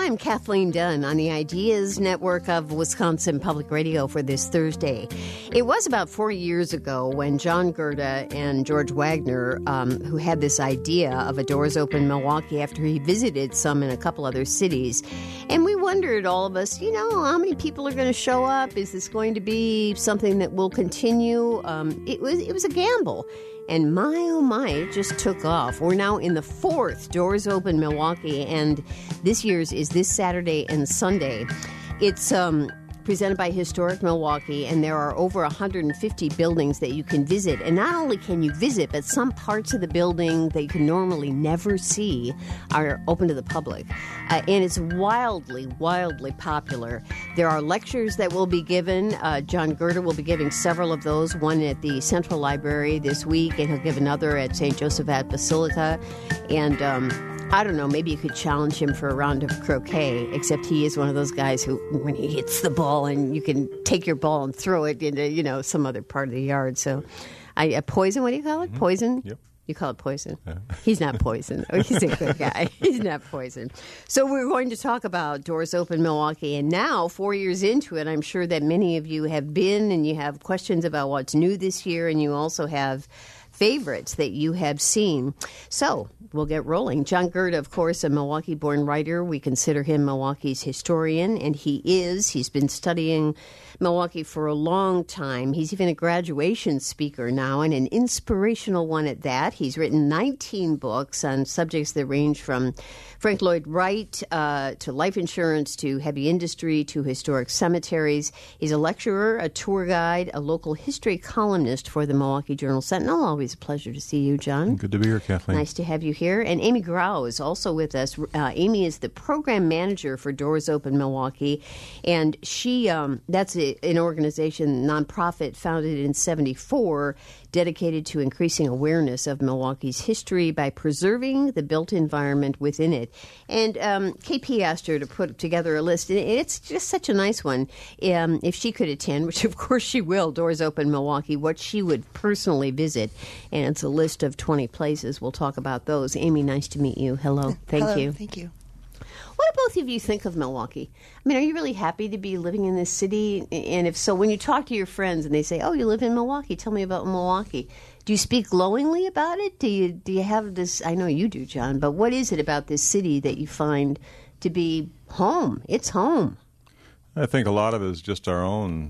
I'm Kathleen Dunn on the Ideas Network of Wisconsin Public Radio for this Thursday. It was about 4 years ago when John Gerda and George Wagner, who had this idea of a Doors Open Milwaukee after he visited some in a couple other cities. And we wondered, all of us, how many people are going to show up? Is this going to be something that will continue? It was a gamble. And my, oh my, it just took off. We're now in the fourth Doors Open Milwaukee, and this year's is this Saturday and Sunday. It's presented by Historic Milwaukee, and there are over 150 buildings that you can visit. And not only can you visit, but some parts of the building that you can normally never see are open to the public. And it's wildly, wildly popular. There are lectures that will be given. John Gerda will be giving several of those, one at the Central Library this week, and he'll give another at St. Josephat Basilica. And I don't know, maybe you could challenge him for a round of croquet, except he is one of those guys who, when he hits the ball, and you can take your ball and throw it into, some other part of the yard. So, poison, what do you call it? Poison? Yep. You call it poison? Yeah. He's not poison. He's a good guy. He's not poison. So we're going to talk about Doors Open Milwaukee. And now, 4 years into it, I'm sure that many of you have been and you have questions about what's new this year, and you also have favorites that you have seen. So we'll get rolling. John Gerda, of course, a Milwaukee-born writer. We consider him Milwaukee's historian, and he is. He's been studying Milwaukee for a long time. He's even a graduation speaker now, and an inspirational one at that. He's written 19 books on subjects that range from Frank Lloyd Wright to life insurance, to heavy industry, to historic cemeteries. He's a lecturer, a tour guide, a local history columnist for the Milwaukee Journal-Sentinel. Always a pleasure to see you, John. Good to be here, Kathleen. Nice to have you here. And Amy Grau is also with us. Amy is the program manager for Doors Open Milwaukee, and she that's an organization, nonprofit, founded in 1974, dedicated to increasing awareness of Milwaukee's history by preserving the built environment within it. And KP asked her to put together a list, and it's just such a nice one. If she could attend, which of course she will, Doors Open Milwaukee, what she would personally visit. And it's a list of 20 places. We'll talk about those. Amy, nice to meet you. Hello. Thank you. Thank you. What do both of you think of Milwaukee? I mean, are you really happy to be living in this city? And if so, when you talk to your friends and they say, "Oh, you live in Milwaukee, tell me about Milwaukee," do you speak glowingly about it? Do you have this? I know you do, John, but what is it about this city that you find to be home? It's home. I think a lot of it is just our own,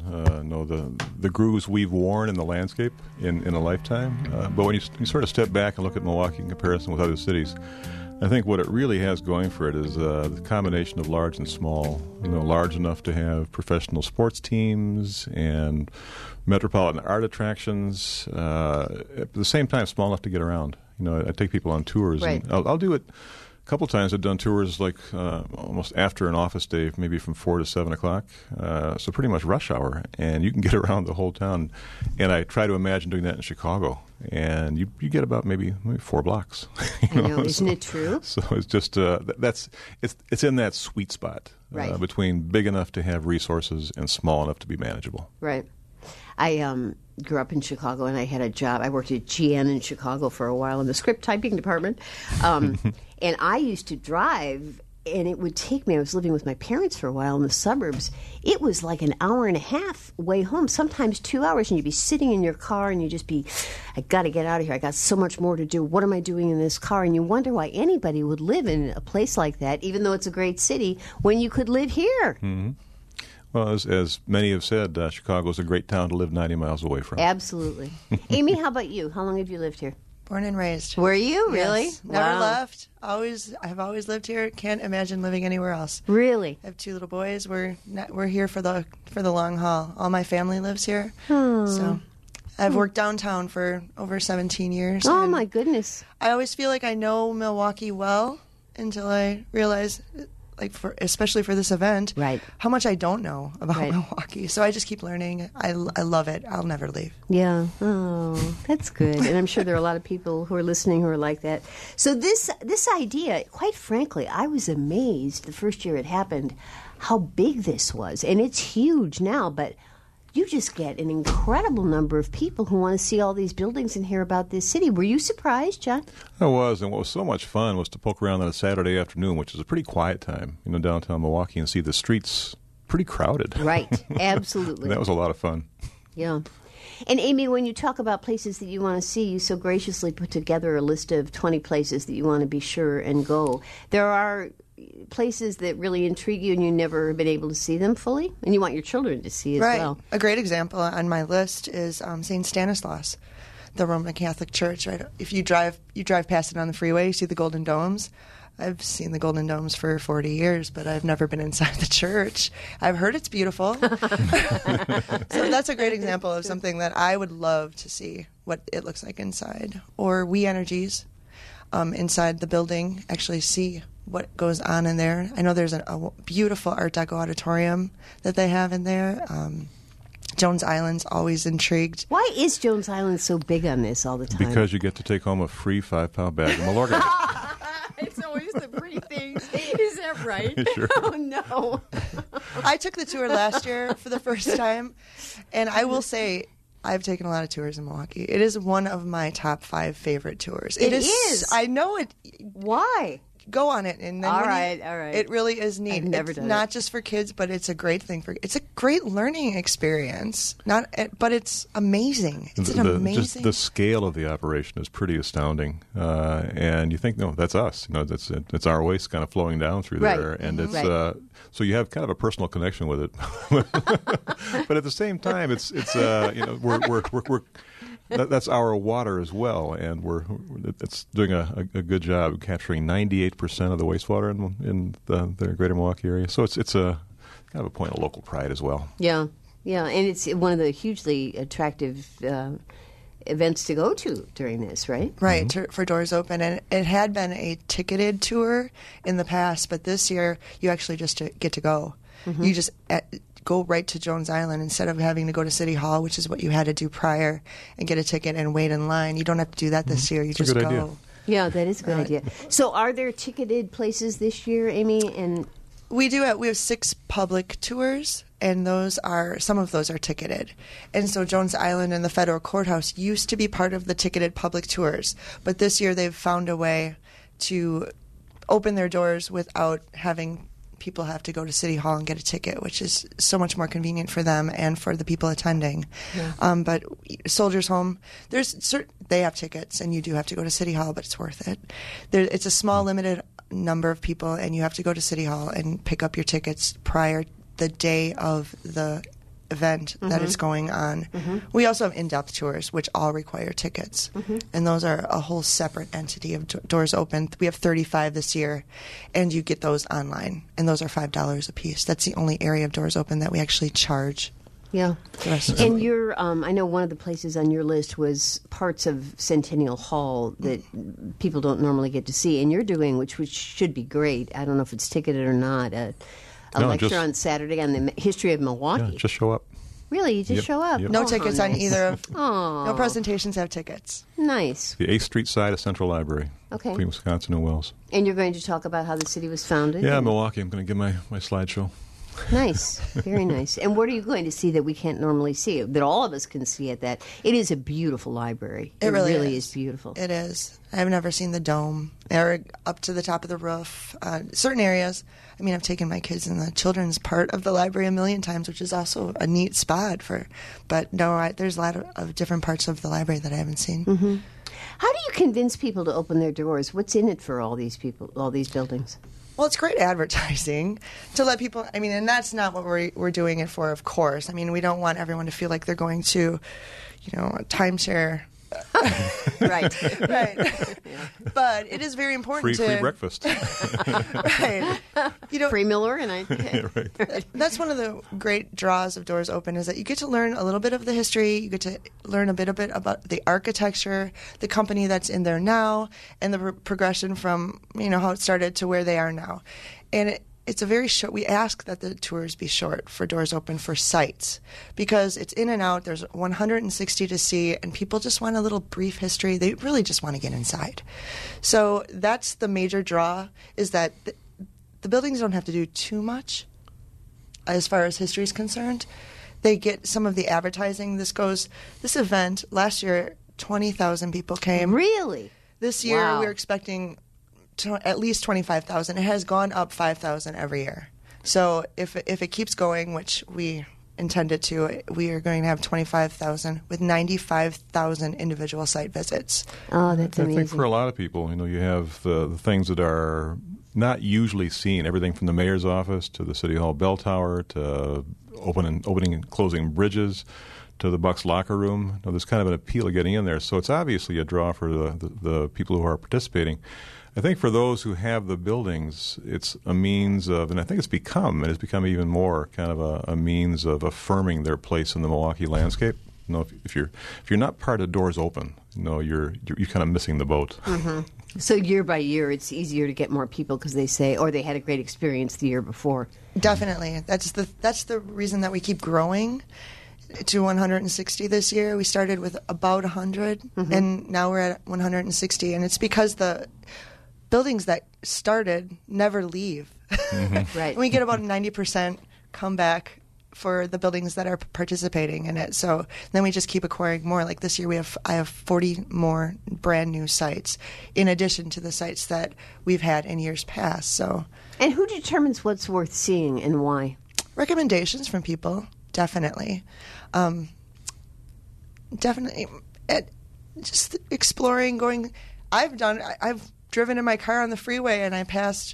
the grooves we've worn in the landscape in a lifetime. But when you sort of step back and look at Milwaukee in comparison with other cities, I think what it really has going for it is the combination of large and small. Large enough to have professional sports teams and metropolitan art attractions. At the same time, small enough to get around. I take people on tours, right. And I'll do it. A couple times I've done tours like almost after an office day, maybe from 4 to 7 o'clock. So pretty much rush hour, and you can get around the whole town. And I try to imagine doing that in Chicago, and you get about maybe 4 blocks. I know, isn't it true? So it's just it's in that sweet spot, right, between big enough to have resources and small enough to be manageable. Right. I grew up in Chicago, and I had a job. I worked at GN in Chicago for a while in the script typing department. And I used to drive, and it would take me, I was living with my parents for a while in the suburbs. It was like an hour and a half way home, sometimes 2 hours, and you'd be sitting in your car, and you'd just be, I got to get out of here. I got so much more to do. What am I doing in this car? And you wonder why anybody would live in a place like that, even though it's a great city, when you could live here. Mm-hmm. Well, as many have said, Chicago is a great town to live 90 miles away from. Absolutely. Amy, how about you? How long have you lived here? Born and raised. Were you? Really? Yes. Never left. I've always lived here. Can't imagine living anywhere else. Really? I have 2 little boys. We're here for the long haul. All my family lives here. So I've worked downtown for over 17 years. Oh, my goodness. I always feel like I know Milwaukee well until I realize, especially for this event, right, how much I don't know about Milwaukee. So I just keep learning. I love it. I'll never leave. Yeah. Oh, that's good. And I'm sure there are a lot of people who are listening who are like that. So this idea, quite frankly, I was amazed the first year it happened how big this was. And it's huge now, but you just get an incredible number of people who want to see all these buildings and hear about this city. Were you surprised, John? I was, and what was so much fun was to poke around on a Saturday afternoon, which is a pretty quiet time, downtown Milwaukee, and see the streets pretty crowded. Right, absolutely. That was a lot of fun. Yeah. And Amy, when you talk about places that you want to see, you so graciously put together a list of 20 places that you want to be sure and go. There are places that really intrigue you and you've never been able to see them fully, and you want your children to see as well. A great example on my list is St. Stanislaus, the Roman Catholic Church. Right, if you drive past it on the freeway, you see the Golden Domes. I've seen the Golden Domes for 40 years, but I've never been inside the church. I've heard it's beautiful. So that's a great example of something that I would love to see what it looks like inside. Or We Energies, inside the building, actually see what goes on in there. I know there's a beautiful Art Deco auditorium that they have in there. Jones Island's always intrigued. Why is Jones Island so big on this all the time? Because you get to take home a free 5-pound bag of Milorganite. It's always the pretty things. Is that right? Sure. Oh, no. I took the tour last year for the first time, and I will say I've taken a lot of tours in Milwaukee. It is one of my top 5 favorite tours. It is. I know it. Why? Go on it, and then all right. It really is neat. I've never it's done not it. just for kids, but it's a great thing it's a great learning experience. But it's amazing. It's an amazing. Just the scale of the operation is pretty astounding, and you think, no, that's us. It's our waste kind of flowing down through there, and it's so you have kind of a personal connection with it. But at the same time, it's we're that's our water as well, and it's doing a good job of capturing 98% of the wastewater in the greater Milwaukee area. So it's a kind of a point of local pride as well. Yeah, and it's one of the hugely attractive events to go to during this, right? Right, Mm-hmm. for Doors Open. And it had been a ticketed tour in the past, but this year you actually just get to go. Mm-hmm. You just go right to Jones Island instead of having to go to City Hall, which is what you had to do prior, and get a ticket and wait in line. You don't have to do that this year. You That's just a good go. idea. Yeah, that is a good idea. So are there ticketed places this year, Amy? And We have 6 public tours, and some of those are ticketed. And so Jones Island and the Federal Courthouse used to be part of the ticketed public tours, but this year they've found a way to open their doors without having people have to go to City Hall and get a ticket, which is so much more convenient for them and for the people attending. Yeah. But Soldiers Home, they have tickets, and you do have to go to City Hall, but it's worth it. It's a small, limited number of people, and you have to go to City Hall and pick up your tickets prior the day of the event that is going on. Mm-hmm. We also have in-depth tours, which all require tickets, and those are a whole separate entity of Doors Open. We have 35 this year, and you get those online, and those are $5 a piece. That's the only area of Doors Open that we actually charge. Yeah. And I know one of the places on your list was parts of Centennial Hall that people don't normally get to see, and you're doing, which should be great. I don't know if it's ticketed or not, a lecture on Saturday on the history of Milwaukee. Yeah, just show up. Really? You just show up? Yep. No tickets on either of. Oh. No presentations have tickets. Nice. The 8th Street side of Central Library. Okay. Between Wisconsin and Wells. And you're going to talk about how the city was founded? Yeah, Milwaukee. I'm going to give my slideshow. Nice. Very nice. And what are you going to see that we can't normally see, that all of us can see at that? It is a beautiful library. It really is beautiful. It is. I've never seen the dome or up to the top of the roof. Certain areas, I've taken my kids in the children's part of the library a million times, which is also a neat spot but no, there's a lot of different parts of the library that I haven't seen. Mm-hmm. How do you convince people to open their doors? What's in it for all these people, all these buildings? Well, it's great advertising to let people, and that's not what we're doing it for, of course. We don't want everyone to feel like they're going to, a timeshare. Right. Right. Yeah. But it is very important Free breakfast. Right. Free Milorganite. Okay. Right. That's one of the great draws of Doors Open, is that you get to learn a little bit of the history, you get to learn a bit about the architecture, the company that's in there now, and the progression from, how it started to where they are now. And it's a very short. We ask that the tours be short for Doors Open for sites, because it's in and out. There's 160 to see, and people just want a little brief history. They really just want to get inside. So that's the major draw, is that the buildings don't have to do too much as far as history is concerned. they get some of the advertising. This event, last year, 20,000 people came. Really? This year, Wow. we're expecting at least 25,000. It has gone up 5,000 every year. So if it keeps going, which we intend it to, we are going to have 25,000 with 95,000 individual site visits. Oh, that's amazing. I think for a lot of people, you have the things that are not usually seen, everything from the mayor's office to the City Hall bell tower to opening and closing bridges to the Bucks locker room. There's kind of an appeal of getting in there. So it's obviously a draw for the people who are participating. I think for those who have the buildings, it's a means of, and I think it's become even more kind of a means of affirming their place in the Milwaukee landscape. If you're not part of Doors Open, you're kind of missing the boat. Mm-hmm. So year by year, it's easier to get more people because they say, or they had a great experience the year before. Definitely, that's the reason that we keep growing to 160 this year. We started with about 100, and now we're at 160, and it's because the buildings that started never leave. Right. And we get about a 90% comeback for the buildings that are participating in it. So then we just keep acquiring more. Like this year, I have 40 more brand new sites, in addition to the sites that we've had in years past. So, and who determines what's worth seeing and why? Recommendations from people, definitely. Definitely, just exploring, going. I've driven in my car on the freeway, and I passed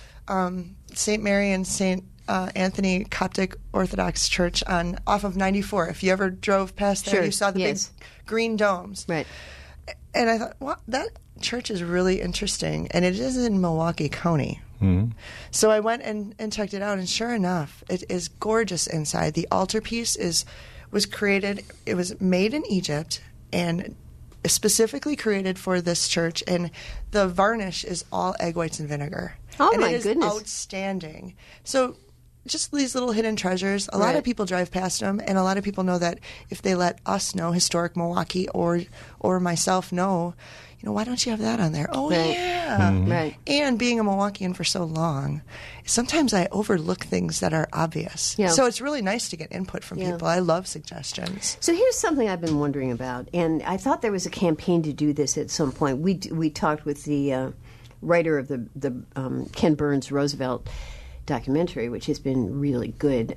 St. Mary and St. Anthony Coptic Orthodox Church off of 94. If you ever drove past there, you saw the big green domes. Right. And I thought, wow, that church is really interesting, and it is in Milwaukee County. Mm-hmm. So I went and checked it out, and sure enough, it is gorgeous inside. The altarpiece was created. It was made in Egypt and specifically created for this church, and the varnish is all egg whites and vinegar. Oh, and my it is goodness. Outstanding. So just these little hidden treasures. A lot of people drive past them, and a lot of people know that if they let us know, Historic Milwaukee, or myself know, why don't you have that on there? Oh, Right. yeah. Mm-hmm. Right. And being a Milwaukeean for so long, sometimes I overlook things that are obvious. Yeah. So it's really nice to get input from Yeah. people. I love suggestions. So here's something I've been wondering about, and I thought there was a campaign to do this at some point. We talked with the writer of the Ken Burns Roosevelt documentary, which has been really good.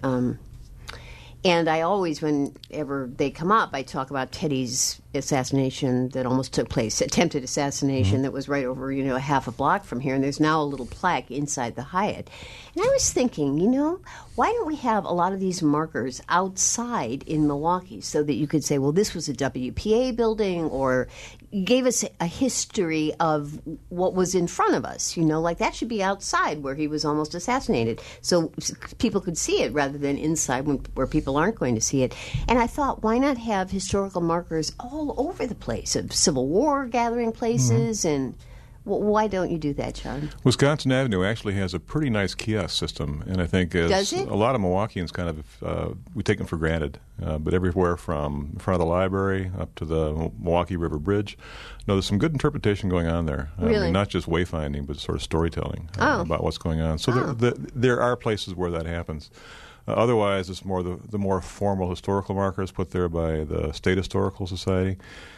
And I always, whenever they come up, I talk about Teddy's assassination that almost took place, attempted assassination that was right over, a half a block from here. And there's now a little plaque inside the Hyatt. And I was thinking, why don't we have a lot of these markers outside in Milwaukee so that you could say, well, this was a WPA building, or gave us a history of what was in front of us, like that should be outside where he was almost assassinated, so people could see it rather than inside where people aren't going to see it. And I thought, why not have historical markers all over the place of Civil War gathering places? And why don't you do that, John? Wisconsin Avenue actually has a pretty nice kiosk system, and I think Does it? a lot of Milwaukeeans kind of we take them for granted. But everywhere from in front of the library up to the Milwaukee River Bridge, there's some good interpretation going on there. Really? Not just wayfinding, but sort of storytelling Oh. about what's going on. So there are places where that happens. Otherwise, it's more the more formal historical markers put there by the State Historical Society.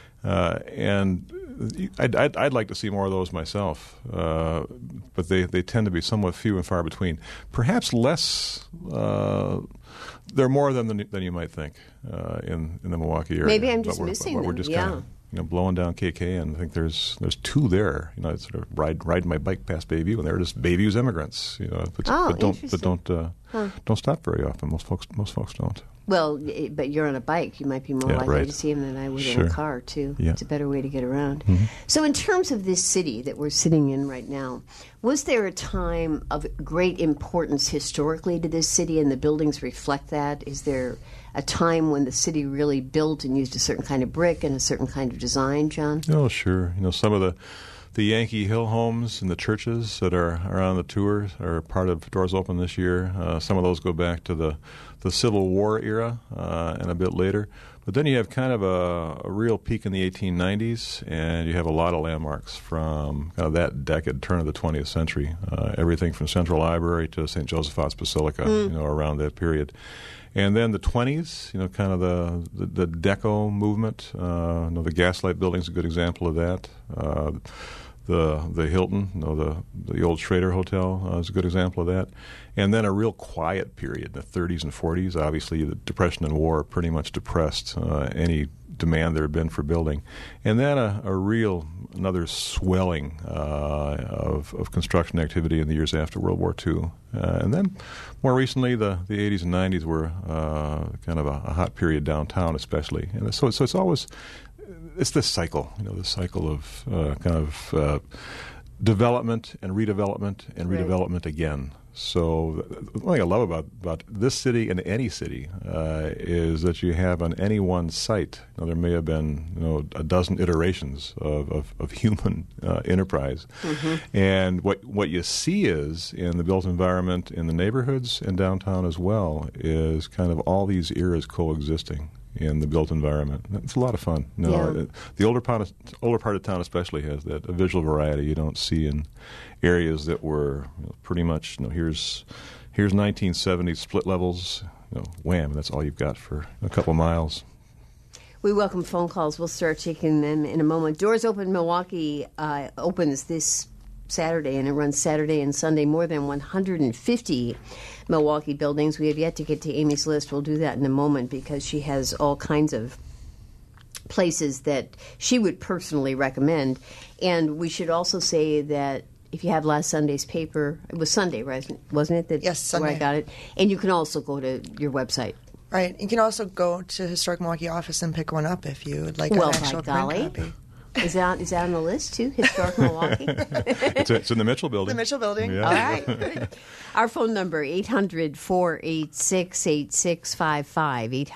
And I'd like to see more of those myself, but they tend to be somewhat few and far between. Perhaps less. There are more of them than you might think in the Milwaukee area. Maybe I'm just missing We're them. just Yeah. kind of blowing down KK, and I think there's two there. I sort of riding my bike past Bayview, and they're just Bayview's immigrants. But don't stop very often. Most folks don't. Well, but you're on a bike. You might be more likely right. to see him than I would in Sure. a car, too. Yeah. It's a better way to get around. Mm-hmm. So in terms of this city that we're sitting in right now, was there a time of great importance historically to this city, and the buildings reflect that? Is there a time when the city really built and used a certain kind of brick and a certain kind of design, John? Oh, sure. Some of the Yankee Hill homes and the churches that are on the tour are part of Doors Open this year. Some of those go back to the Civil War era and a bit later. But then you have kind of a real peak in the 1890s, and you have a lot of landmarks from kind of that decade, turn of the 20th century. Everything from Central Library to St. Joseph's Basilica, around that period. And then the 20s, kind of the Deco movement. The Gaslight Building's a good example of that. The Hilton, the old Schrader Hotel is a good example of that. And then a real quiet period in the 30s and 40s. Obviously, the Depression and War pretty much depressed any demand there had been for building. And then another swelling of construction activity in the years after World War II. And then more recently, the 80s and 90s were kind of a hot period downtown especially. And so it's always... It's this cycle, the cycle of development and redevelopment and redevelopment again. So the one thing I love about this city and any city is that you have on any one site, there may have been a dozen iterations of human enterprise. Mm-hmm. And what you see is in the built environment in the neighborhoods and downtown as well is kind of all these eras coexisting in the built environment. It's a lot of fun. The older part of town especially has that visual variety you don't see in areas that were pretty much, here's 1970s split levels, wham, that's all you've got for a couple miles. We welcome phone calls. We'll start taking them in a moment. Doors Open Milwaukee opens this Saturday, and it runs Saturday and Sunday. More than 150 Milwaukee buildings. We have yet to get to Amy's list. We'll do that in a moment because she has all kinds of places that she would personally recommend. And we should also say that if you have last Sunday's paper, it was Sunday, right? Wasn't it? Yes, Sunday. Where I got it. And you can also go to your website. Right. You can also go to Historic Milwaukee office and pick one up if you would like an actual print copy. Is that on the list, too? Historic Milwaukee? It's in the Mitchell Building. The Mitchell Building. Yeah. All right. Our phone number, 800-486-8655.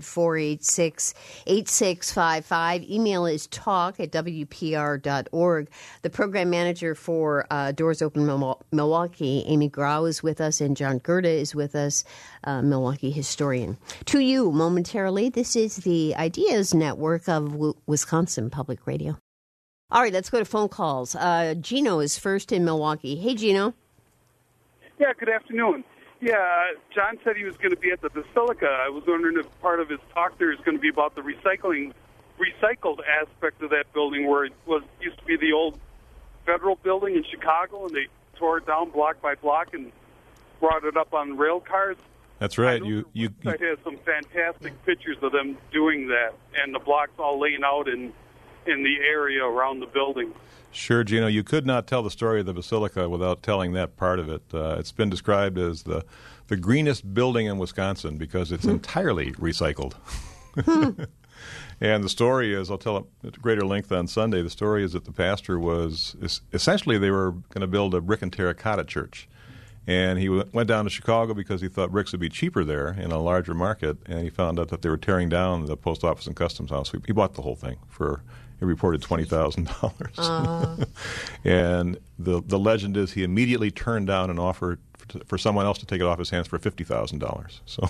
800-486-8655. Email is talk@wpr.org. The program manager for Doors Open Milwaukee, Amy Grau, is with us, and John Gerda is with us, Milwaukee historian. To you, momentarily, this is the Ideas Network of Wisconsin Public Radio. All right, let's go to phone calls. Gino is first in Milwaukee. Hey, Gino. Yeah, good afternoon. Yeah, John said he was going to be at the Basilica. I was wondering if part of his talk there is going to be about the recycled aspect of that building, where it used to be the old federal building in Chicago, and they tore it down block by block and brought it up on rail cars. That's right. The website has some fantastic pictures of them doing that, and the blocks all laying out in the area around the building. Sure, Gino. You could not tell the story of the Basilica without telling that part of it. It's been described as the greenest building in Wisconsin because it's entirely recycled. And the story is, I'll tell it at greater length on Sunday, the story is that the pastor was, essentially they were going to build a brick and terracotta church. And he went down to Chicago because he thought bricks would be cheaper there in a larger market, and he found out that they were tearing down the post office and customs house. He bought the whole thing for, he reported $20,000. And the legend is he immediately turned down an offer for someone else to take it off his hands for $50,000. So,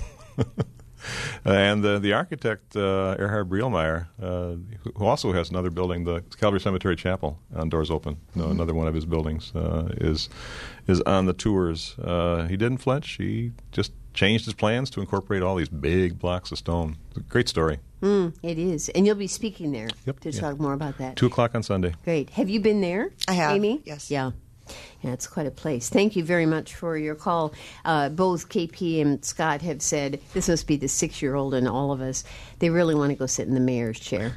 and the architect Erhard Brielmeier, who also has another building, the Calvary Cemetery Chapel on Doors Open, another one of his buildings, is on the tours. He didn't flinch. He just changed his plans to incorporate all these big blocks of stone. It's a great story. It is. And you'll be speaking there to talk more about that. 2:00 on Sunday. Great. Have you been there, I have, Amy? yes. Yeah, it's quite a place. Thank you very much for your call. Both KP and Scott have said, this must be the 6-year-old in all of us, they really want to go sit in the mayor's chair.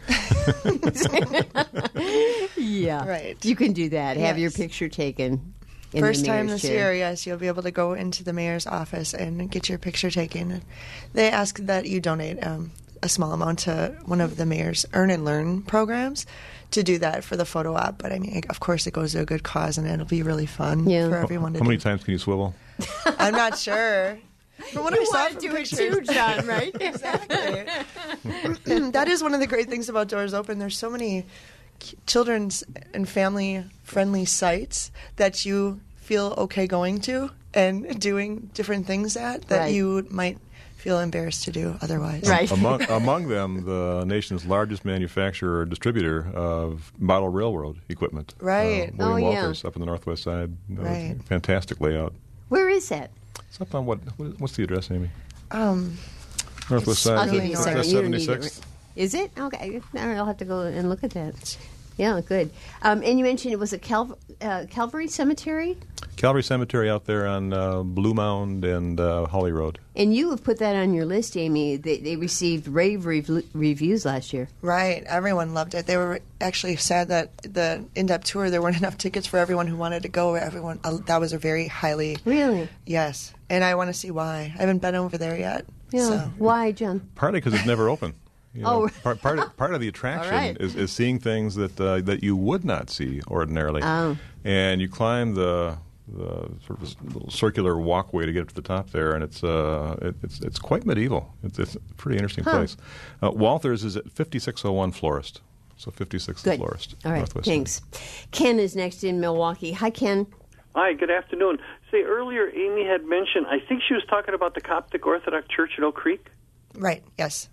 Yeah. Right. You can do that. Have your Yes. picture taken. First time this year, yes, you'll be able to go into the mayor's office and get your picture taken. They ask that you donate a small amount to one of the mayor's Earn and Learn programs to do that for the photo op. But I mean, of course, it goes to a good cause, and it'll be really fun for everyone to do. How many times can you swivel? I'm not sure. But what I saw from do it pictures, too, John, right? Exactly. That is one of the great things about Doors Open. There's so many children's and family-friendly sites that you feel okay going to and doing different things at that you might feel embarrassed to do otherwise. Right. Among them, the nation's largest manufacturer or distributor of model railroad equipment. Right. William Oh, yeah. Walters up on the northwest side. Right. Fantastic layout. Where is that? It's up on what's the address, Amy? Um, Northwest side. I'll give you a second. Northwest You don't need it. 76th. Is it? Okay. I'll have to go and look at that. Yeah, good. And you mentioned it was a Calvary Cemetery? Calvary Cemetery out there on Blue Mound and Holly Road. And you have put that on your list, Amy. They received rave reviews last year. right. Everyone loved it. They were actually sad that the in-depth tour, there weren't enough tickets for everyone who wanted to go. Everyone, that was a very highly... Really? Yes. And I want to see why. I haven't been over there yet. Yeah. So. Why, John? Partly because it's never open. You know, Oh. part of the attraction All right. is seeing things that you would not see ordinarily. Oh. And you climb the sort of little circular walkway to get up to the top there, and it's quite medieval. It's a pretty interesting place. Walters is at 5601 Florist, so 56th Good. Florist. All right, Northwest. thanks. Ken is next in Milwaukee. Hi, Ken. Hi, good afternoon. Say, earlier Amy had mentioned, I think she was talking about the Coptic Orthodox Church at Oak Creek. Right. Yes.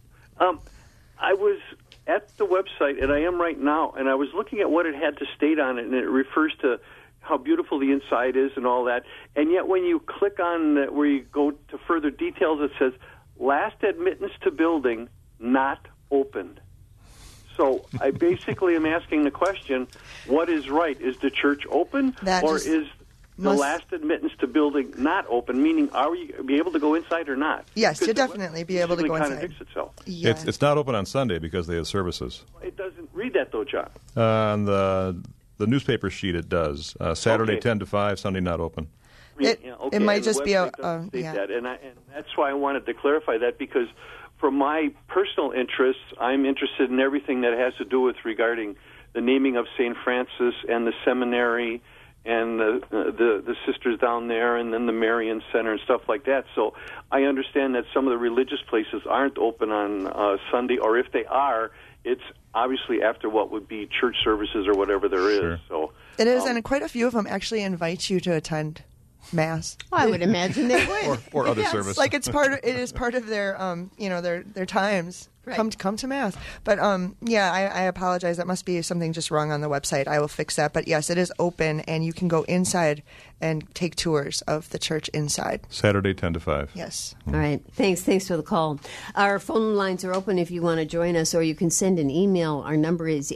I was at the website, and I am right now, and I was looking at what it had to state on it, and it refers to how beautiful the inside is and all that. And yet when you click on where you go to further details, it says, last admittance to building not opened. So I basically am asking the question, what is right? Is the church open, That or just is the must- last admittance to building not open, meaning are we be able to go inside or not? Yes, Because you'll the definitely website be able to go basically inside. contradicts itself. Yeah. It's not open on Sunday because they have services. It doesn't read that, though, John. On the newspaper sheet, it does. Saturday Okay. 10 to 5, Sunday not open. It might and the just be a- website doesn't state yeah. that, and that's why I wanted to clarify that, because for my personal interests, I'm interested in everything that has to do with regarding the naming of St. Francis and the seminary and the sisters down there, and then the Marian Center and stuff like that. So I understand that some of the religious places aren't open on Sunday, or if they are, it's obviously after what would be church services or whatever there is. Sure. So It is, and quite a few of them actually invite you to attend Mass. Well, I would imagine they would. Or other Yes, service. like it is part of their their times. Right. Come to Mass. But I apologize. That must be something just wrong on the website. I will fix that. But yes, it is open, and you can go inside and take tours of the church inside. Saturday 10 to 5. Yes. All right. Thanks for the call. Our phone lines are open if you want to join us, or you can send an email. Our number is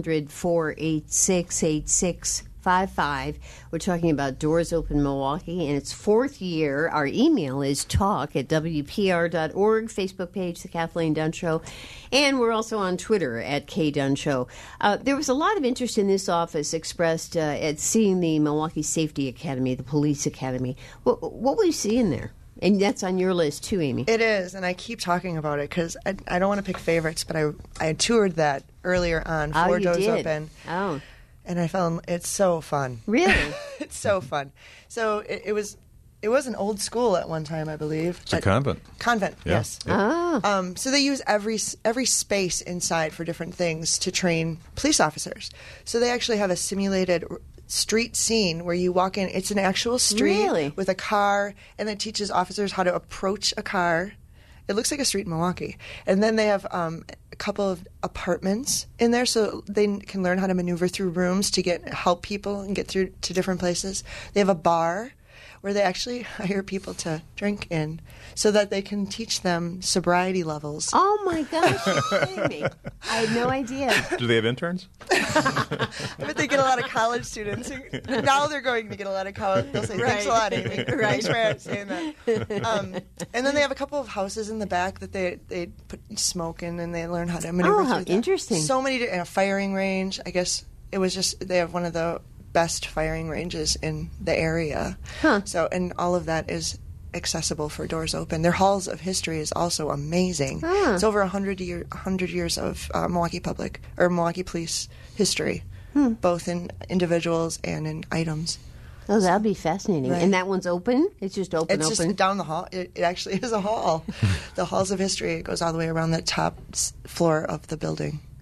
800-486-8655. We're talking about Doors Open Milwaukee, and it's 4th year. Our email is talk@wpr.org, Facebook page, The Kathleen Dunn Show, and we're also on Twitter @KDunn Show. There was a lot of interest in this office expressed at seeing the Milwaukee Safety Academy, the police academy. What will you see in there? And that's on your list too, Amy. It is, and I keep talking about it because I don't want to pick favorites, but I toured that earlier on for you Doors did. Open. Oh, And I fell in, it's so fun. really? It's so fun. So it was an old school at one time, I believe. It's a convent. Convent, Yeah. yes. Oh, So they use every space inside for different things to train police officers. So they actually have a simulated street scene where you walk in. It's an actual street Really? with a car, and it teaches officers how to approach a car. It looks like a street in Milwaukee. And then they have a couple of apartments in there so they can learn how to maneuver through rooms to help people and get through to different places. They have a bar where they actually hire people to drink in so that they can teach them sobriety levels. oh my gosh! You're kidding me. I had no idea. Do they have interns? I bet they get a lot of college students. Now they're going to get a lot of college. They'll say, thanks a lot, Amy. Right. Thanks for saying that. And then they have a couple of houses in the back that they put smoke in, and they learn how to maneuver Oh, how through that. interesting. So many, and a firing range. I guess it was just, they have one of the best firing ranges in the area. Huh. So, and all of that is accessible for Doors Open. Their halls of history is also amazing. Huh. It's over 100 years of Milwaukee police history, both in individuals and in items. Oh, that'll be fascinating. Right. And that one's open? It's just open. It's just down the hall. It actually is a hall. The halls of history. It goes all the way around the top floor of the building.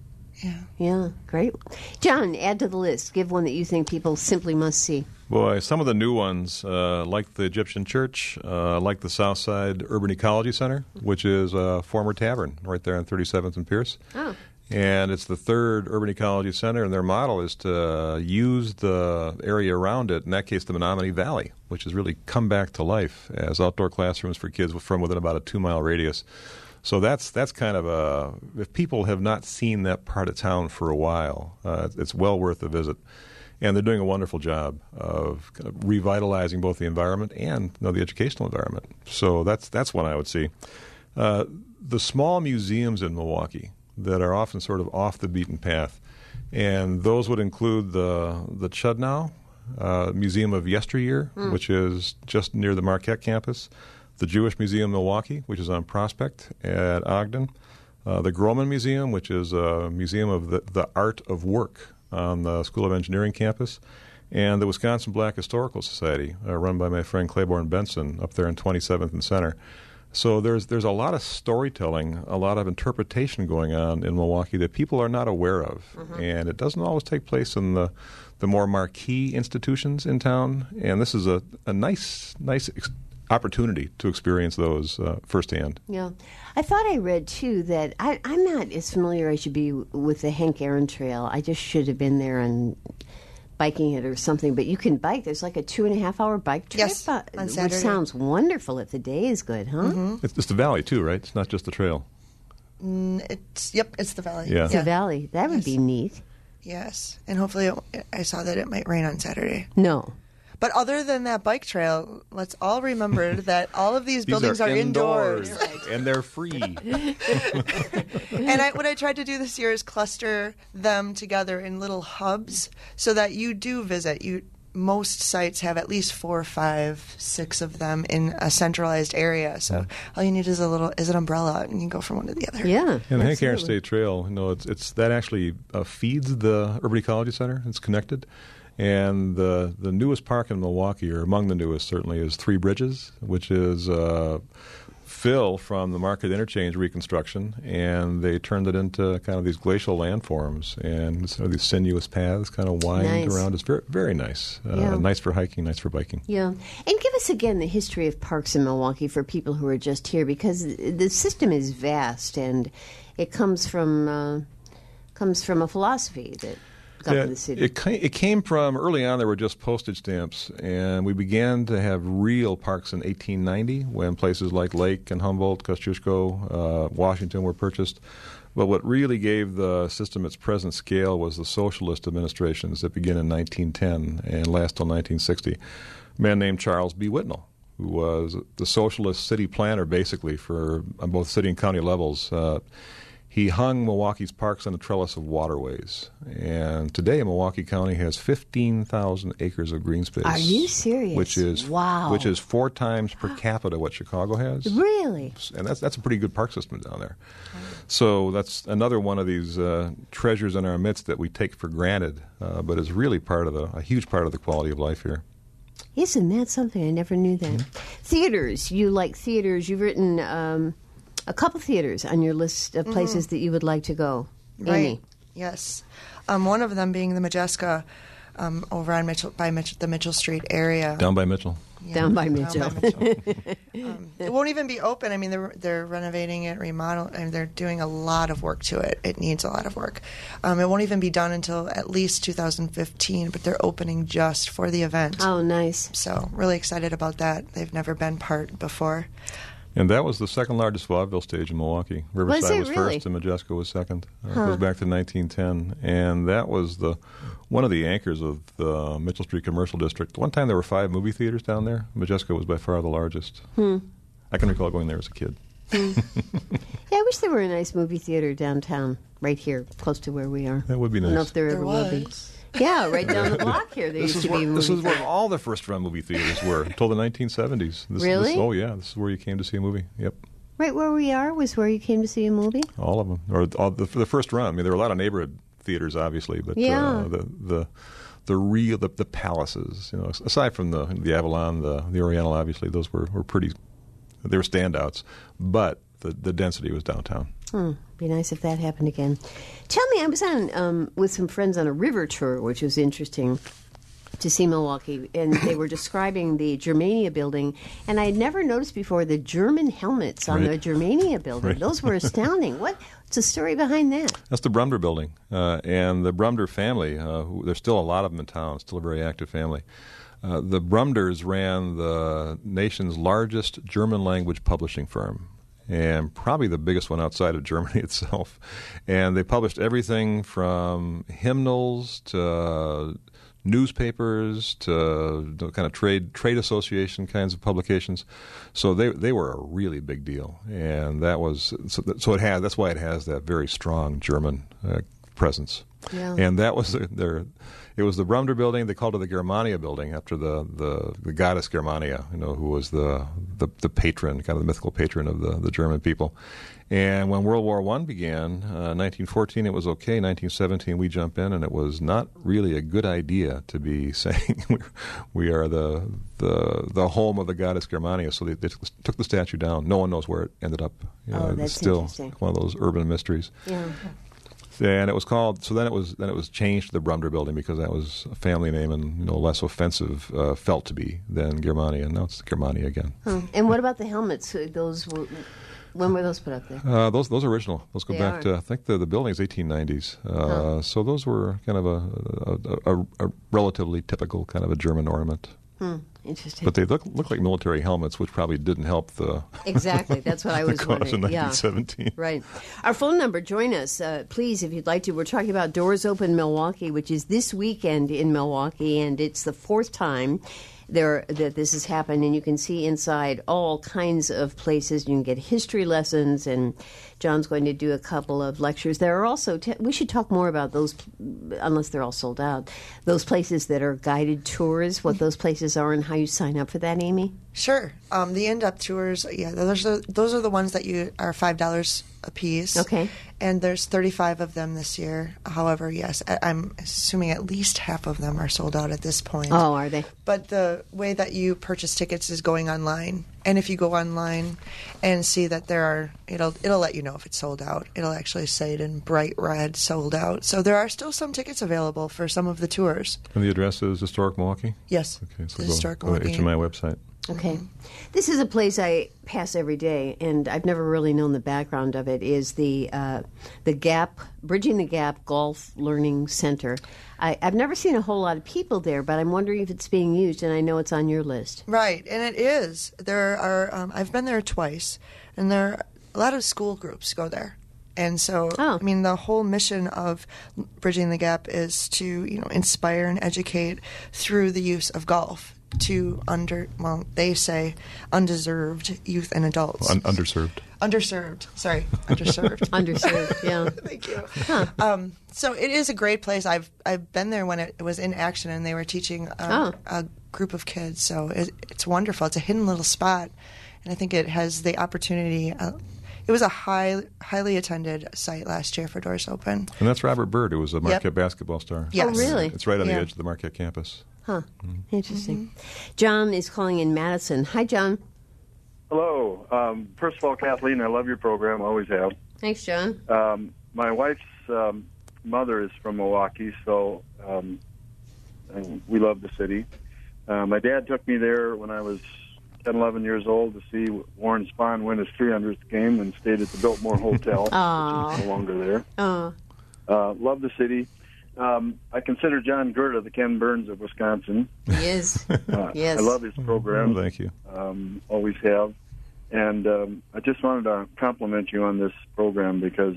Yeah, great. John, add to the list. Give one that you think people simply must see. Boy, some of the new ones, like the Egyptian Church, like the Southside Urban Ecology Center, which is a former tavern right there on 37th and Pierce. Oh. And it's the third Urban Ecology Center, and their model is to use the area around it, in that case the Menominee Valley, which has really come back to life as outdoor classrooms for kids from within about a 2-mile radius. So that's kind of if people have not seen that part of town for a while, it's well worth a visit. And they're doing a wonderful job of kind of revitalizing both the environment and the educational environment. So that's one I would see. The small museums in Milwaukee that are often sort of off the beaten path, and those would include the Chudnow Museum of Yesteryear, which is just near the Marquette campus, the Jewish Museum Milwaukee, which is on Prospect at Ogden, the Groman Museum, which is a museum of the art of work on the School of Engineering campus, and the Wisconsin Black Historical Society, run by my friend Claiborne Benson up there in 27th and Center. So there's a lot of storytelling, a lot of interpretation going on in Milwaukee that people are not aware of, and it doesn't always take place in the more marquee institutions in town. And this is a nice opportunity to experience those firsthand. Yeah. I thought I read, too, that I'm not as familiar as I should be with the Hank Aaron Trail. I just should have been there and biking it or something. But you can bike. There's like a 2.5-hour bike trip. Yes, on Saturday. Which sounds wonderful if the day is good, huh? Mm-hmm. It's the valley, too, right? It's not just the trail. It's the valley. Yeah. It's the valley. That would be neat. Yes. And hopefully I saw that it might rain on Saturday. No. But other than that bike trail, let's all remember that all of these buildings are indoors. And they're free. And what I tried to do this year is cluster them together in little hubs so that you do visit. Most sites have at least 4, 5, 6 of them in a centralized area. So all you need is an umbrella, and you can go from one to the other. Yeah. And the Hank Aaron State Trail, it's that actually feeds the Urban Ecology Center. It's connected. And the newest park in Milwaukee, or among the newest certainly, is Three Bridges, which is fill from the Market Interchange reconstruction, and they turned it into kind of these glacial landforms and sort of these sinuous paths kind of wind around. It's very, very nice. Nice for hiking, nice for biking. Yeah. And give us again the history of parks in Milwaukee for people who are just here, because the system is vast and it comes from a philosophy that the city. It came from early on. There were just postage stamps, and we began to have real parks in 1890 when places like Lake and Humboldt, Kosciuszko, Washington were purchased. But what really gave the system its present scale was the socialist administrations that began in 1910 and last till 1960. A man named Charles B. Whitnell, who was the socialist city planner basically on both city and county levels. He hung Milwaukee's parks on a trellis of waterways. And today, Milwaukee County has 15,000 acres of green space. Are you serious? Which is 4 times per capita what Chicago has. Really? And that's a pretty good park system down there. So that's another one of these treasures in our midst that we take for granted, but is really a huge part of the quality of life here. Isn't that something? I never knew that. Theaters. You like theaters. You've written a couple theaters on your list of places that you would like to go. Right. Amy. Yes. One of them being the Majeska over on the Mitchell Street area. Down by Mitchell. Yeah, Down by Mitchell. It won't even be open. I mean, they're renovating it, remodeling, and they're doing a lot of work to it. It needs a lot of work. It won't even be done until at least 2015, but they're opening just for the event. Oh, nice. So really excited about that. They've never been part before. And that was the second largest vaudeville stage in Milwaukee. Riverside was really? first and Majeska was second. It goes back to 1910. And that was one of the anchors of the Mitchell Street Commercial District. One time there were 5 movie theaters down there. Majeska was by far the largest. I can recall going there as a kid. Yeah, I wish there were a nice movie theater downtown, right here, close to where we are. That would be nice. I don't know if there ever will be. Yeah, right down the block here. This is where all the first-run movie theaters were until the 1970s. Really? This is where you came to see a movie. Yep. Right where we are was where you came to see a movie? All of them. Or the first run. I mean, there were a lot of neighborhood theaters, obviously, but the palaces, aside from the Avalon, the Oriental, obviously, those were pretty, they were standouts. But the density was downtown. Be nice if that happened again. Tell me, I was on with some friends on a river tour, which was interesting to see Milwaukee, and they were describing the Germania building, and I had never noticed before the German helmets on the Germania building. Right. Those were astounding. What's the story behind that? That's the Brumder building, and the Brumder family, there's still a lot of them in town, still a very active family. The Brumders ran the nation's largest German-language publishing firm, and probably the biggest one outside of Germany itself. And they published everything from hymnals to newspapers to kind of trade association kinds of publications. So they were a really big deal, and that was so it had. That's why it has that very strong German presence. Yeah. And that was it was the Brumder building. They called it the Germania building after the goddess Germania, who was the patron, kind of the mythical patron of the German people. And when World War I began, 1914, it was okay. 1917, we jump in, and it was not really a good idea to be saying we are the home of the goddess Germania. So they took the statue down. No one knows where it ended up. That's it's still interesting. One of those urban mysteries. Yeah. And it was called. So then it was changed to the Brumder building because that was a family name and less offensive felt to be than Germania. And now it's Germania again. And what about the helmets? Those were. When were those put up there? Those are original. Those go back to, I think the building is 1890s. So those were kind of a relatively typical kind of a German ornament. Interesting. But they look like military helmets, which probably didn't help the exactly. That's what I was cause wondering. in 1917. Yeah. Right. Our phone number. Join us, please, if you'd like to. We're talking about Doors Open Milwaukee, which is this weekend in Milwaukee, and it's the fourth time that this has happened, and you can see inside all kinds of places. You can get history lessons, and John's going to do a couple of lectures. There are also, we should talk more about those, unless they're all sold out, those places that are guided tours, what those places are and how you sign up for that, Amy? Sure. The in-depth tours, those are the ones that are $5 a piece. Okay. And there's 35 of them this year. However, yes, I'm assuming at least half of them are sold out at this point. Oh, are they? But the way that you purchase tickets is going online. And if you go online and see that it'll let you know if it's sold out. It'll actually say it in bright red, sold out. So there are still some tickets available for some of the tours. And the address is Historic Milwaukee? Yes. Okay, so the Historic go to Milwaukee. HMI website. Okay. This is a place I pass every day, and I've never really known the background of it, is the Gap, Bridging the Gap Golf Learning Center. I've never seen a whole lot of people there, but I'm wondering if it's being used, and I know it's on your list. Right, and it is. There are, I've been there twice, and there are a lot of school groups go there. And so, the whole mission of Bridging the Gap is to, inspire and educate through the use of golf to they say undeserved youth and adults. Underserved. Underserved. Underserved, yeah. Thank you. Huh. So it is a great place. I've been there when it was in action, and they were teaching a group of kids. So it's wonderful. It's a hidden little spot, and I think it has the opportunity. It was a highly attended site last year for Doors Open. And that's Robert Byrd, who was a Marquette basketball star. Yes. Oh, really? It's right on the edge of the Marquette campus. Huh. Interesting. John is calling in Madison. Hi, John. Hello. First of all, Kathleen, I love your program. Always have. Thanks, John. My wife's mother is from Milwaukee, so we love the city. My dad took me there when I was 10, 11 years old to see Warren Spahn win his 300th game and stayed at the Biltmore Hotel, which is no longer there. Love the city. I consider John Gerda the Ken Burns of Wisconsin. He is. Yes. I love his program. Oh, thank you. Always have. And I just wanted to compliment you on this program because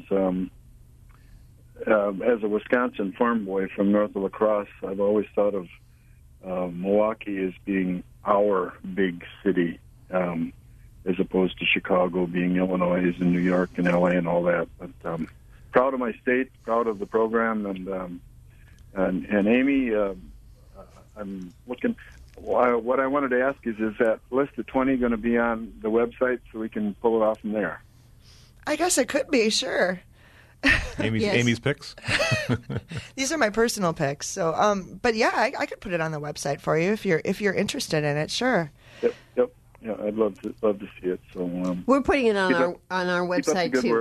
as a Wisconsin farm boy from north of La Crosse, I've always thought of Milwaukee as being our big city, as opposed to Chicago being Illinois and New York and LA and all that. But proud of my state, proud of the program, and Amy, I'm looking. What I wanted to ask is that list of 20 going to be on the website so we can pull it off from there? I guess it could be, sure. Amy's picks? These are my personal picks. So, but yeah, I could put it on the website for you if you're interested in it. Sure. Yep. Yeah, I'd love to see it. So we're putting it on our website good too. Work.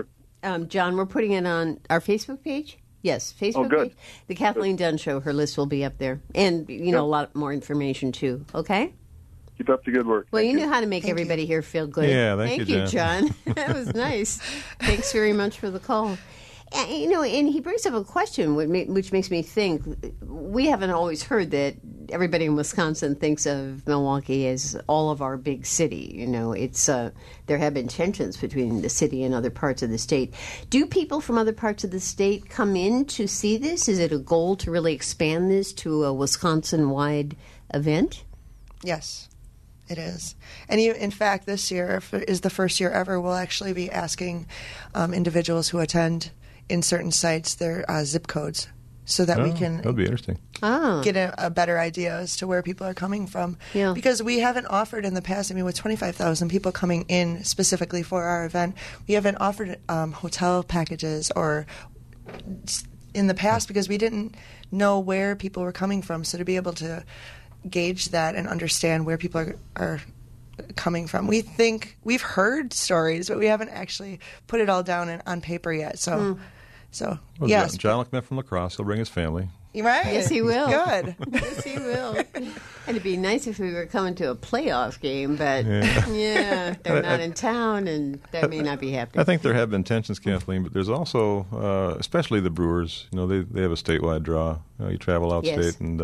John, we're putting it on our Facebook page. Yes, Facebook good. page. The Kathleen Dunn Show. Her list will be up there, and a lot more information too. Okay. Keep up the good work. Well, Thank you knew how to make everybody here feel good. Yeah, thank you, John. That was nice. Thanks very much for the call. And he brings up a question which makes me think. We haven't always heard that everybody in Wisconsin thinks of Milwaukee as all of our big city. It's there have been tensions between the city and other parts of the state. Do people from other parts of the state come in to see this? Is it a goal to really expand this to a Wisconsin-wide event? Yes. It is. And in fact, this year is the first year ever we'll actually be asking individuals who attend in certain sites their zip codes so that we can that'd be interesting. Get a better idea as to where people are coming from. Yeah. Because we haven't offered in the past, with 25,000 people coming in specifically for our event, we haven't offered hotel packages or in the past because we didn't know where people were coming from. So to be able to gauge that and understand where people are coming from. We've heard stories, but we haven't actually put it all down on paper yet. So yes. John LeCmet from La Crosse. He'll bring his family. Right? Yes, he will. Good. Yes, he will. And it'd be nice if we were coming to a playoff game, but they're not in town, and that may not be happening. I think there have been tensions, Kathleen, but there's also, especially the Brewers. They have a statewide draw. You travel outstate, and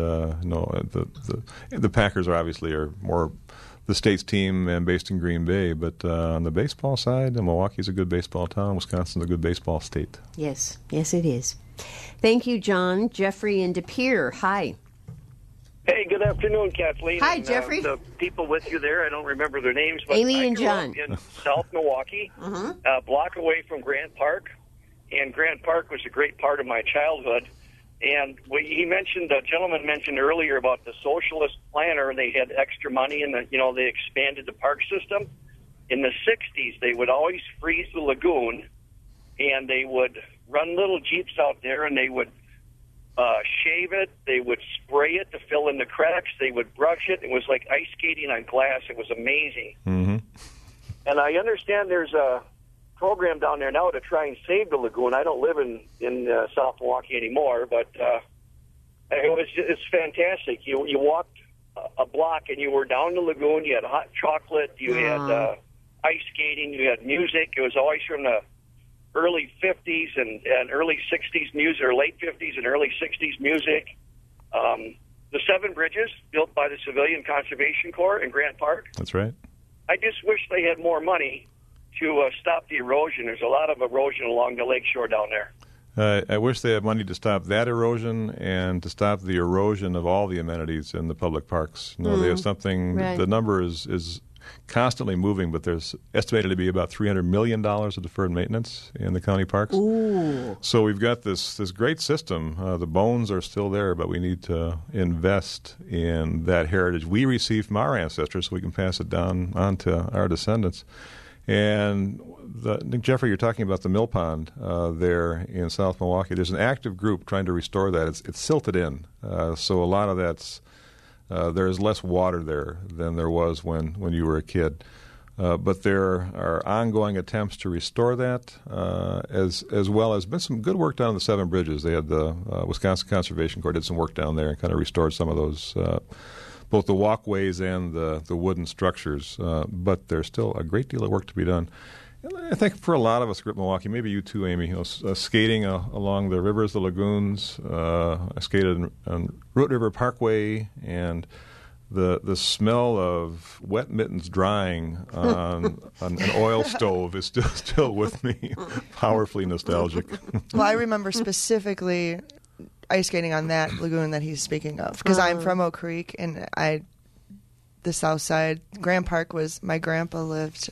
the Packers are more the state's team and based in Green Bay. But on the baseball side, Milwaukee's a good baseball town. Wisconsin's a good baseball state. Yes, it is. Thank you, John. Jeffrey in De Pere. Hi. Hey, good afternoon, Kathleen. Hi, and, Jeffrey. The people with you there, I don't remember their names, but Amy I and grew John. up in South Milwaukee, a block away from Grant Park, and Grant Park was a great part of my childhood. And the gentleman mentioned earlier about the socialist planner, and they had extra money, and they expanded the park system. In the 60s, they would always freeze the lagoon, and they would run little jeeps out there, and they would shave it. They would spray it to fill in the cracks. They would brush it. It was like ice skating on glass. It was amazing. Mm-hmm. And I understand there's a program down there now to try and save the lagoon. I don't live in South Milwaukee anymore, but it's fantastic. You walked a block, and you were down the lagoon. You had hot chocolate. You had ice skating. You had music. It was always from the early 50s and early 60s music, or late 50s and early 60s music. The 7 bridges built by the Civilian Conservation Corps in Grant Park. That's right. I just wish they had more money to stop the erosion. There's a lot of erosion along the lakeshore down there. I wish they had money to stop that erosion and to stop the erosion of all the amenities in the public parks. They have something. Right. The number is constantly moving, but there's estimated to be about $300 million of deferred maintenance in the county parks. Ooh. So we've got this great system. The bones are still there, but we need to invest in that heritage we received from our ancestors so we can pass it down on to our descendants. And Jeffrey, you're talking about the mill pond there in South Milwaukee. There's an active group trying to restore that. It's silted in, so a lot of that's there's less water there than there was when you were a kid. But there are ongoing attempts to restore that, as well as been some good work done on the 7 bridges. They had the Wisconsin Conservation Corps did some work down there and kind of restored some of those, both the walkways and the wooden structures. But there's still a great deal of work to be done. I think for a lot of us here at Milwaukee, maybe you too, Amy, skating along the rivers, the lagoons. I skated on Root River Parkway, and the smell of wet mittens drying on an oil stove is still with me, powerfully nostalgic. Well, I remember specifically ice skating on that lagoon that he's speaking of, because I'm from Oak Creek, and the south side. Grant Park was, my grandpa lived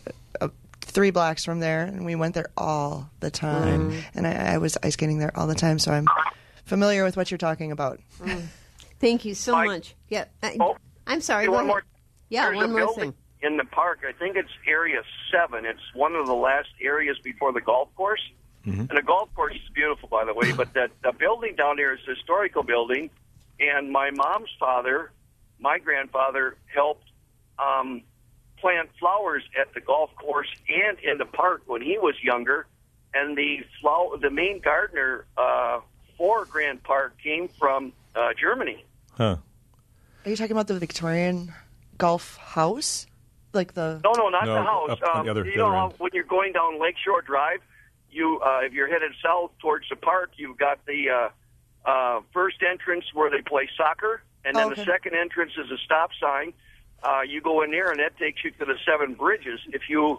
3 blocks from there, and we went there all the time. And I was ice skating there all the time, so I'm familiar with what you're talking about. Thank you so much. Yeah, I'm sorry. One more. Yeah, There's one a more building thing. in the park. I think it's Area 7. It's one of the last areas before the golf course. Mm-hmm. And the golf course is beautiful, by the way. But the building down there is a historical building. And my mom's father, my grandfather, helped plant flowers at the golf course and in the park when he was younger. and the main gardener for Grand Park came from Germany. Huh. Are you talking about the Victorian Golf House? Like the No, not the house. Up on the other, you the know other how end. when you're going down Lakeshore Drive, if you're headed south towards the park, you've got the first entrance where they play soccer, and then the second entrance is a stop sign. You go in there, and that takes you to the 7 bridges. If you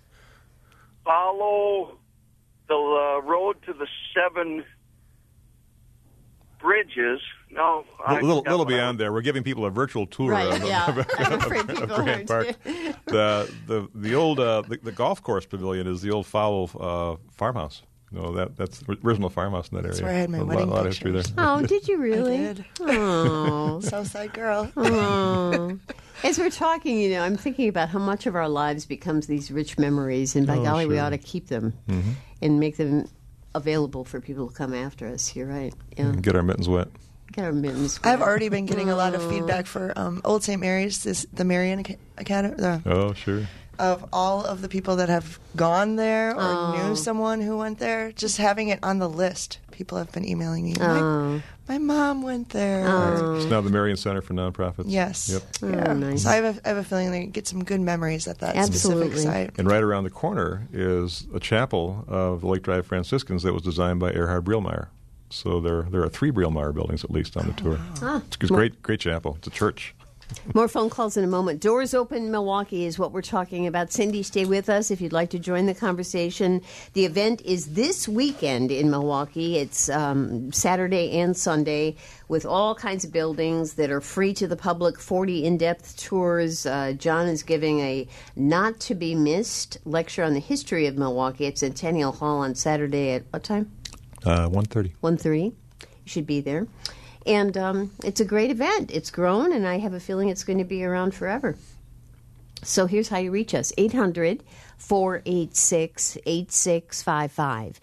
follow the road to the 7 bridges, A little beyond there. We're giving people a virtual tour Right, of, yeah. of, I'm of, afraid of people Grand aren't. Park. The old the golf course pavilion is the old Fowle farmhouse. That's the original farmhouse in that area. That's where I had my a wedding lot of history there. pictures. Oh, did you really? I did. Oh. Southside girl. Oh. As we're talking, I'm thinking about how much of our lives becomes these rich memories, and by golly, we sure. ought to keep them and make them available for people to come after us. You're right. Yeah. Get our mittens wet. Get our mittens. I've already been getting a lot of feedback for Old St. Mary's, the Marian Academy, Oh, sure. of all of the people that have gone there or knew someone who went there. Just having it on the list. People have been emailing me. My mom went there. It's now the Marion Center for Nonprofits. Yes. Yep. Yeah. nice. So I have a feeling they get some good memories at that Absolutely. specific site. And right around the corner is a chapel of the Lake Drive Franciscans that was designed by Erhard Brielmeier. So there are 3 Brielmeier buildings at least on the tour. It's a great chapel. It's a church. More phone calls in a moment. Doors Open Milwaukee is what we're talking about. Cindy, stay with us if you'd like to join the conversation. The event is this weekend in Milwaukee. It's Saturday and Sunday with all kinds of buildings that are free to the public, 40 in-depth tours. John is giving a not-to-be-missed lecture on the history of Milwaukee at Centennial Hall on Saturday at what time? 1:30. 1:30. You should be there. And it's a great event. It's grown, and I have a feeling it's going to be around forever. So here's how you reach us. 800-486-8655.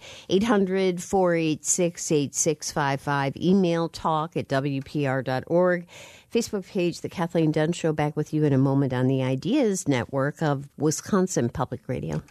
800-486-8655. Email talk@wpr.org. Facebook page, The Kathleen Dunn Show. Back with you in a moment on the Ideas Network of Wisconsin Public Radio.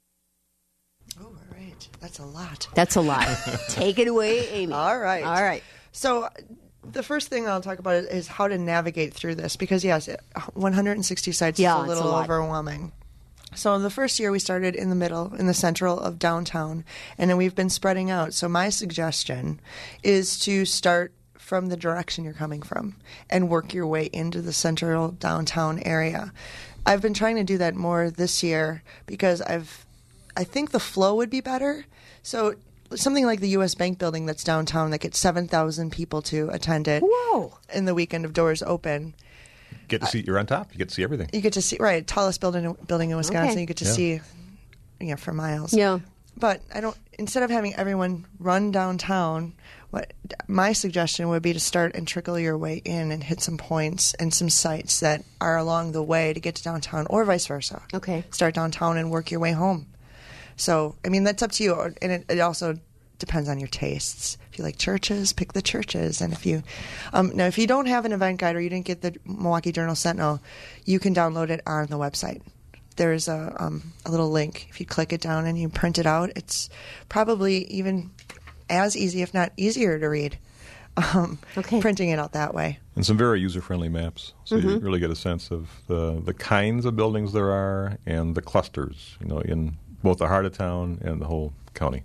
Oh, all right. That's a lot. That's a lot. Take it away, Amy. All right. All right. So the first thing I'll talk about is how to navigate through this because, yes, 160 sites is a little overwhelming. So the first year we started in the middle, in the central of downtown, and then we've been spreading out. So my suggestion is to start from the direction you're coming from and work your way into the central downtown area. I've been trying to do that more this year because I think the flow would be better. So something like the U.S. Bank building that's downtown that gets 7,000 people to attend it. Whoa. In the weekend of Doors Open. Get to see. You're on top. You get to see everything. You get to see, right, tallest building in Wisconsin. Okay. You get to see, for miles. Yeah. But instead of having everyone run downtown, my suggestion would be to start and trickle your way in and hit some points and some sites that are along the way to get to downtown or vice versa. Okay. Start downtown and work your way home. So, that's up to you. And it also depends on your tastes. If you like churches, pick the churches. And if you now, if you don't have an event guide or you didn't get the Milwaukee Journal-Sentinel, you can download it on the website. There's a little link. If you click it down and you print it out, it's probably even as easy, if not easier, to read. Printing it out that way. And some very user-friendly maps, so you really get a sense of the kinds of buildings there are and the clusters, in both the heart of town and the whole county.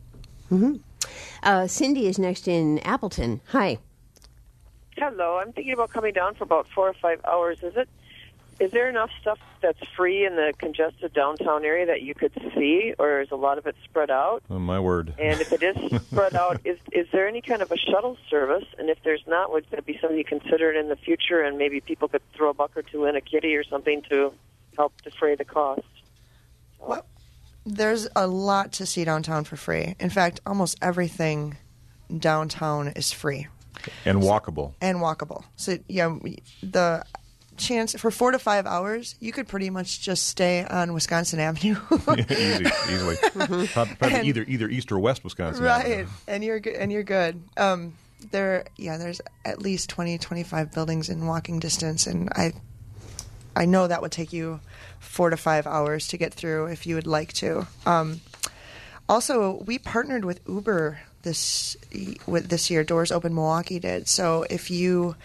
Cindy is next in Appleton. Hi. Hello. I'm thinking about coming down for about 4 or 5 hours. Is there enough stuff that's free in the congested downtown area that you could see, or is a lot of it spread out? Oh, my word. And if it is spread out, is there any kind of a shuttle service? And if there's not, would that be something you consider in the future, and maybe people could throw a buck or two in a kitty or something to help defray the cost? Well, there's a lot to see downtown for free. In fact, almost everything downtown is free. And walkable. So, the chance for 4 to 5 hours, you could pretty much just stay on Wisconsin Avenue. Easily. Probably either east or west Wisconsin. Right, Avenue. and you're good. There's at least 20, 25 buildings in walking distance, and I know that would take you 4 to 5 hours to get through if you would like to. Also, we partnered with Uber this year. Doors Open Milwaukee did. So if you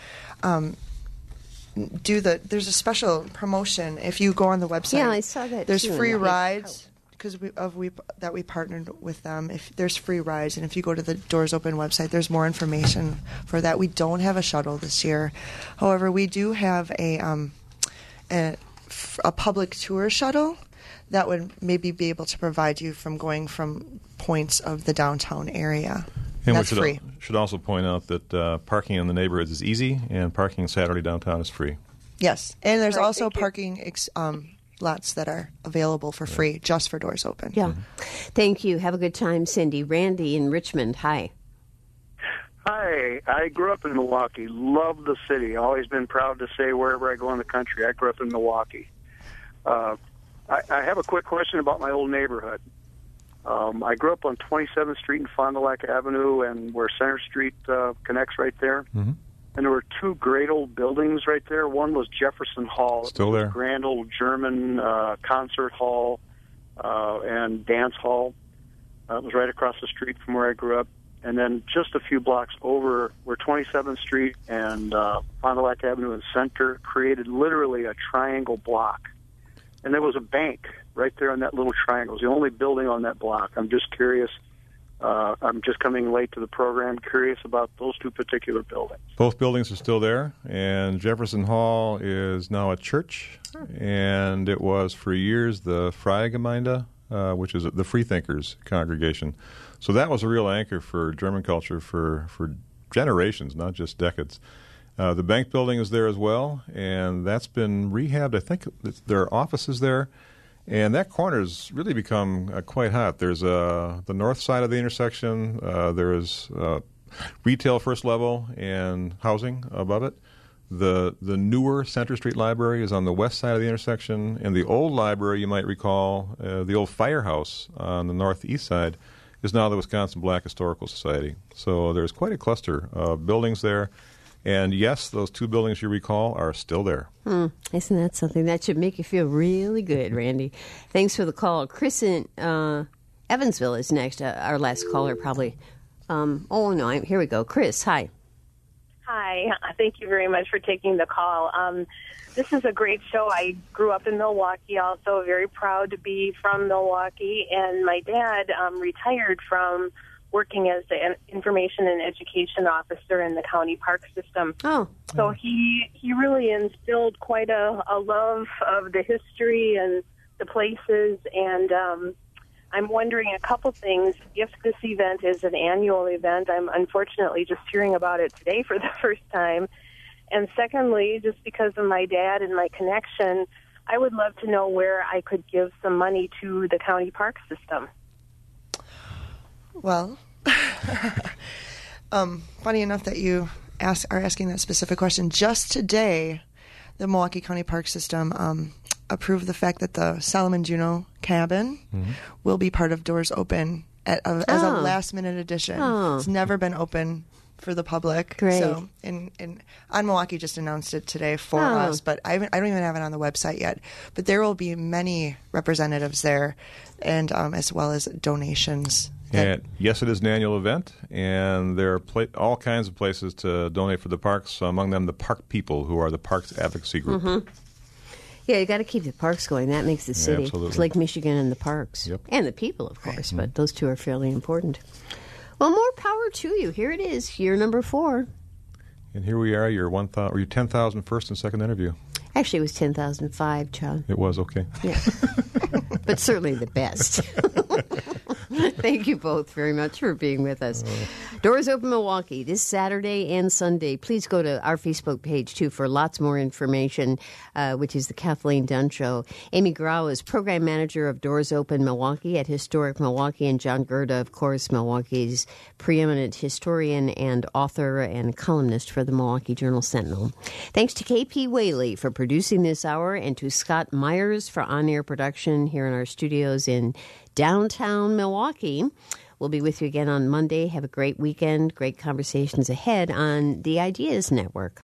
there's a special promotion. If you go on the website, yeah, I saw that. There's too, free rides because we partnered with them. If there's free rides, and if you go to the Doors Open website, there's more information for that. We don't have a shuttle this year. However, we do have a public tour shuttle that would maybe be able to provide you from going from points of the downtown area. And that's free. We should also point out that parking in the neighborhoods is easy, and parking Saturday downtown is free. Yes, and there's also parking lots that are available for free, just for Doors Open. Yeah. Thank you. Have a good time, Cindy. Randy in Richmond, hi. Hi. I grew up in Milwaukee. Love the city. Always been proud to say wherever I go in the country, I grew up in Milwaukee. I have a quick question about my old neighborhood. I grew up on 27th Street and Fond du Lac Avenue, and where Center Street connects right there. Mm-hmm. And there were two great old buildings right there. One was Jefferson Hall. Still there. Grand old German concert hall and dance hall. It was right across the street from where I grew up. And then just a few blocks over were 27th Street and Fond du Lac Avenue and Center created literally a triangle block. And there was a bank right there in that little triangle. It was the only building on that block. I'm just curious. I'm just coming late to the program, curious about those two particular buildings. Both buildings are still there, and Jefferson Hall is now a church, and it was for years the Freie Gemeinde, which is the Freethinkers congregation. So that was a real anchor for German culture for generations, not just decades. The bank building is there as well, and that's been rehabbed. I think there are offices there. And that corner has really become quite hot. There's the north side of the intersection. There is retail first level and housing above it. The newer Center Street Library is on the west side of the intersection. And the old library, you might recall, the old firehouse on the northeast side, is now the Wisconsin Black Historical Society. So there's quite a cluster of buildings there. And yes, those two buildings you recall are still there. Isn't that something? That should make you feel really good, Randy. Thanks for the call. Chris in Evansville is next, our last caller probably. Here we go. Chris, hi. Hi. Thank you very much for taking the call. This is a great show. I grew up in Milwaukee, also very proud to be from Milwaukee. And my dad retired from working as the information and education officer in the county park system. So he really instilled quite a love of the history and the places. And I'm wondering a couple things. If this event is an annual event, I'm unfortunately just hearing about it today for the first time. And secondly, just because of my dad and my connection, I would love to know where I could give some money to the county park system. Well, funny enough that you are asking that specific question. Just today, the Milwaukee County Park System approved the fact that the Solomon Juneau cabin will be part of Doors Open as a last-minute addition. It's never been open for the public. Great. So, and On Milwaukee just announced it today for us, but I don't even have it on the website yet. But there will be many representatives there, and as well as donations. And yes, it is an annual event, and there are all kinds of places to donate for the parks, among them the Park People, who are the Parks Advocacy Group. Mm-hmm. Yeah, you got to keep the parks going. That makes the city. Absolutely. It's Lake Michigan and the parks. Yep. And the people, of course, but those two are fairly important. Well, more power to you. Here it is, year number 4. And here we are, your 10,000 first and second interview. Actually, it was 10,005, John. It was, okay. Yeah. But certainly the best. Thank you both very much for being with us. Doors Open Milwaukee this Saturday and Sunday. Please go to our Facebook page, too, for lots more information, which is the Kathleen Dunn Show. Amy Grau is Program Manager of Doors Open Milwaukee at Historic Milwaukee, and John Gerda, of course, Milwaukee's preeminent historian and author and columnist for the Milwaukee Journal-Sentinel. Thanks to K.P. Whaley for producing this hour, and to Scott Myers for on-air production here in our studios in downtown Milwaukee. We'll be with you again on Monday. Have a great weekend. Great conversations ahead on the Ideas Network.